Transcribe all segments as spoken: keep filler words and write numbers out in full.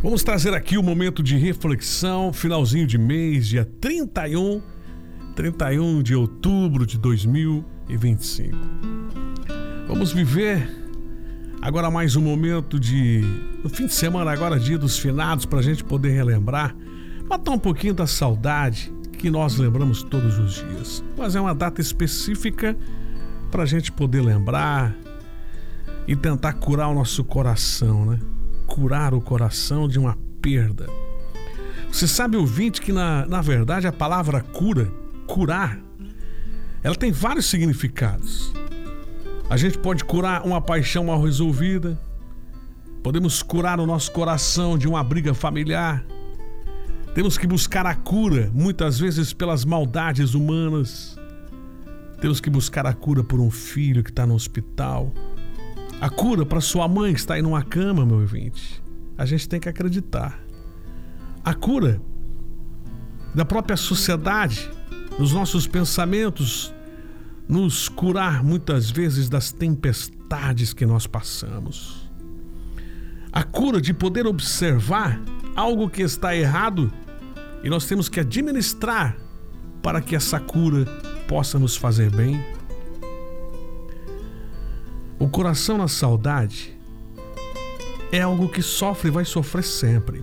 Vamos trazer aqui o momento de reflexão, finalzinho de mês, dia trinta e um, trinta e um de outubro de dois mil e vinte e cinco. Vamos viver agora mais um momento de... no fim de semana agora, dia dos finados, para a gente poder relembrar, matar um pouquinho da saudade que nós lembramos todos os dias. Mas é uma data específica para a gente poder lembrar e tentar curar o nosso coração, né? Curar o coração de uma perda. Você sabe, ouvinte, que na, na verdade a palavra cura, curar, ela tem vários significados. A gente pode curar uma paixão mal resolvida, podemos curar o nosso coração de uma briga familiar, temos que buscar a cura, muitas vezes pelas maldades humanas, temos que buscar a cura por um filho que está no hospital, a cura para sua mãe que está aí numa cama, meu ouvinte. A gente tem que acreditar. A cura da própria sociedade, nos nossos pensamentos, nos curar muitas vezes das tempestades que nós passamos. A cura de poder observar algo que está errado e nós temos que administrar para que essa cura possa nos fazer bem. O coração na saudade é algo que sofre e vai sofrer sempre.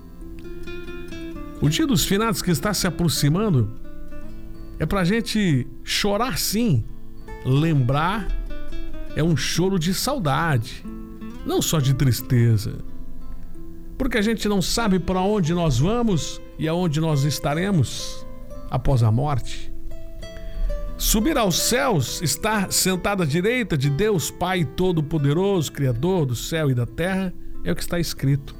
O dia dos finados que está se aproximando é pra gente chorar, sim. Lembrar é um choro de saudade, não só de tristeza. Porque a gente não sabe para onde nós vamos e aonde nós estaremos após a morte. Subir aos céus, estar sentado à direita de Deus Pai Todo-Poderoso, Criador do céu e da terra, é o que está escrito.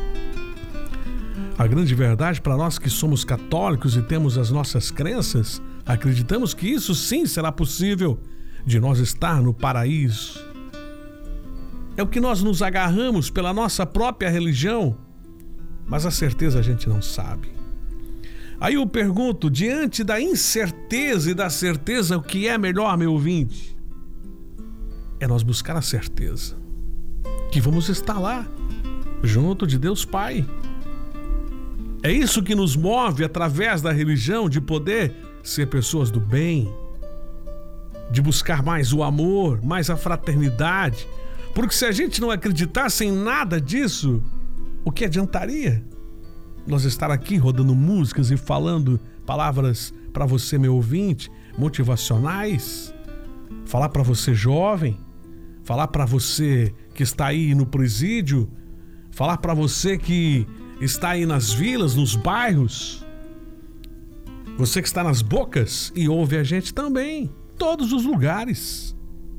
A grande verdade para nós que somos católicos e temos as nossas crenças, acreditamos que isso sim será possível, de nós estar no paraíso. É o que nós nos agarramos pela nossa própria religião, mas a certeza a gente não sabe. Aí eu pergunto, diante da incerteza e da certeza, o que é melhor, meu ouvinte? É nós buscar a certeza que vamos estar lá, junto de Deus Pai. É isso que nos move através da religião, de poder ser pessoas do bem, de buscar mais o amor, mais a fraternidade. Porque se a gente não acreditasse em nada disso, o que adiantaria nós estar aqui rodando músicas e falando palavras para você, meu ouvinte, motivacionais? Falar para você, jovem, falar para você que está aí no presídio, falar para você que está aí nas vilas, nos bairros, você que está nas bocas e ouve a gente também, todos os lugares.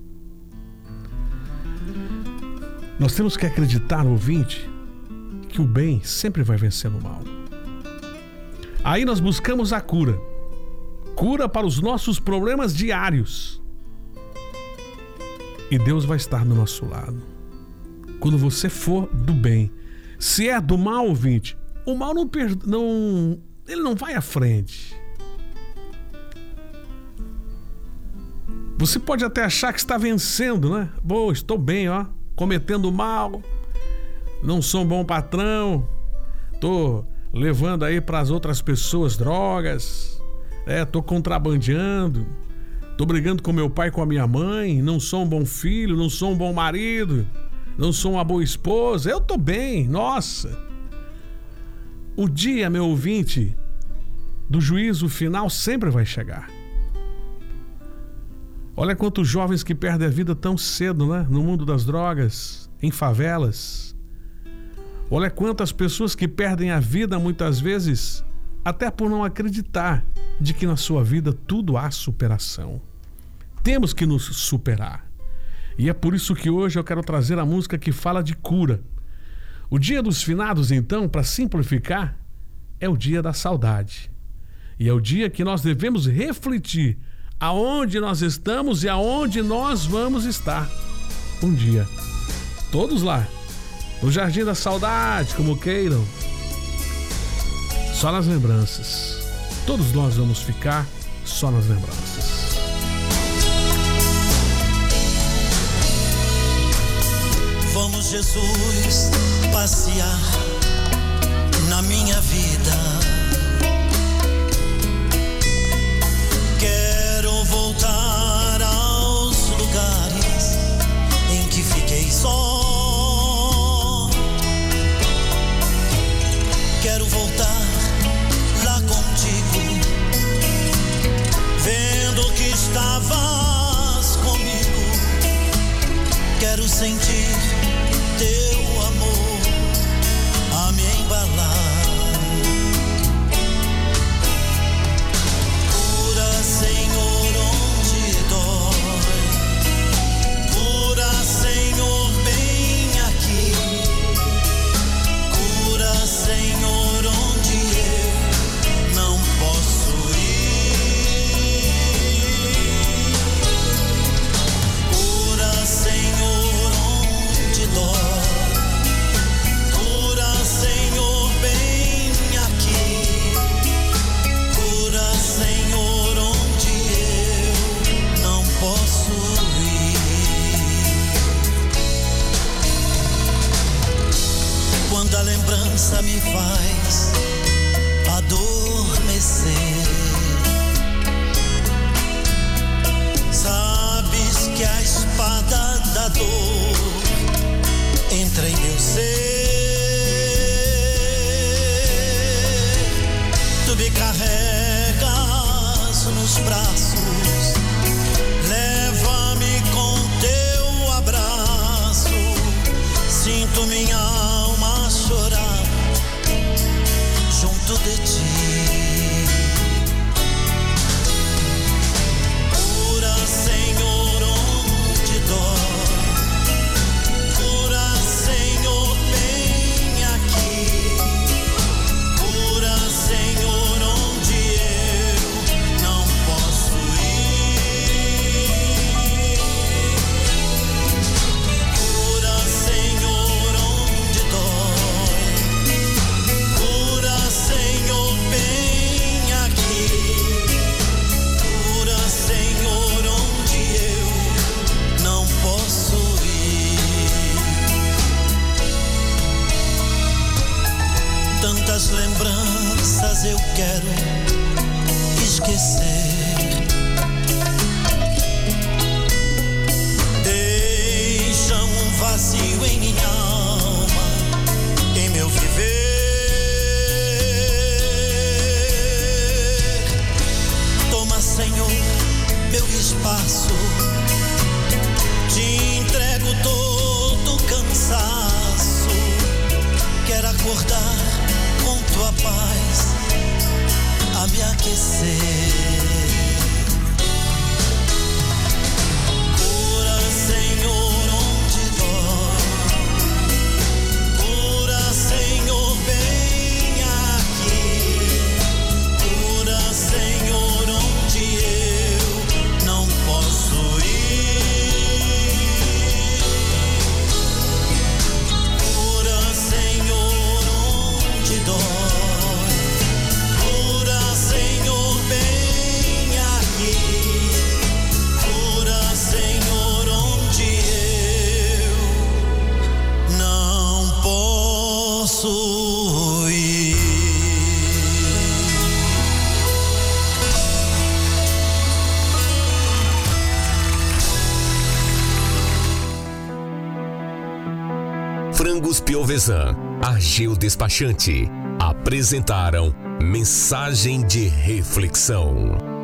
Nós temos que acreditar, ouvinte, que o bem sempre vai vencer o mal. Aí nós buscamos a cura. Cura para os nossos problemas diários. E Deus vai estar do nosso lado. Quando você for do bem. Se é do mal, ouvinte, o mal não, per... não... ele não vai à frente. Você pode até achar que está vencendo, né? Boa, estou bem, ó, cometendo mal. Não sou um bom patrão, tô levando aí para as outras pessoas drogas, é, tô contrabandeando, tô brigando com meu pai e com a minha mãe, não sou um bom filho, não sou um bom marido, não sou uma boa esposa, eu tô bem, nossa. O dia, meu ouvinte, do juízo final sempre vai chegar. Olha quantos jovens que perdem a vida tão cedo, né? No mundo das drogas, em favelas. Olha quantas pessoas que perdem a vida muitas vezes até por não acreditar de que na sua vida tudo há superação. Temos que nos superar. E é por isso que hoje eu quero trazer a música que fala de cura. O dia dos finados, então, para simplificar, é o dia da saudade. E é o dia que nós devemos refletir aonde nós estamos e aonde nós vamos estar um dia. Todos lá. No Jardim da Saudade, como queiram. Só nas lembranças. Todos nós vamos ficar só nas lembranças. Vamos, Jesus, passear na minha vida. Quero voltar aos lugares em que fiquei só. Quero voltar lá contigo, vendo que estavas comigo. Quero sentir teu amor a me embalar. Cura, Senhor, onde dói. Cura, Senhor, bem aqui. Cura, Senhor, onde eu não posso ir. Cura, Senhor, onde dói. Cura, Senhor, bem aqui. Cura, Senhor, onde eu não posso ir. Quando a lembrança me faz adormecer, sabes que a espada da dor entra em meu ser. Tu me carregas nos braços, leva-me com teu abraço. Sinto minha alma chorar junto de ti. Cura, Senhor, onde dói. Cura, Senhor, bem aqui. Cura, Senhor, onde eu não posso ir. Cura, Senhor, onde dói. Cura, Senhor, bem aqui. Cura, Senhor, onde eu não posso ir. Tantas lembranças eu quero esquecer. Deixam um vazio em minha alma, em meu viver. Toma, Senhor, meu espaço. Te entrego todo o cansaço. Quero acordar com tua paz a me aquecer. Cura, Senhor, onde dói. Cura, Senhor, bem aqui. Cura, Senhor, onde eu não posso ir. Cura, Senhor, onde dói. Cura, Senhor, bem aqui. Cura, Senhor, onde eu não posso ir. Frangos Piovesan, Ageu Despachante apresentaram Mensagem de Reflexão.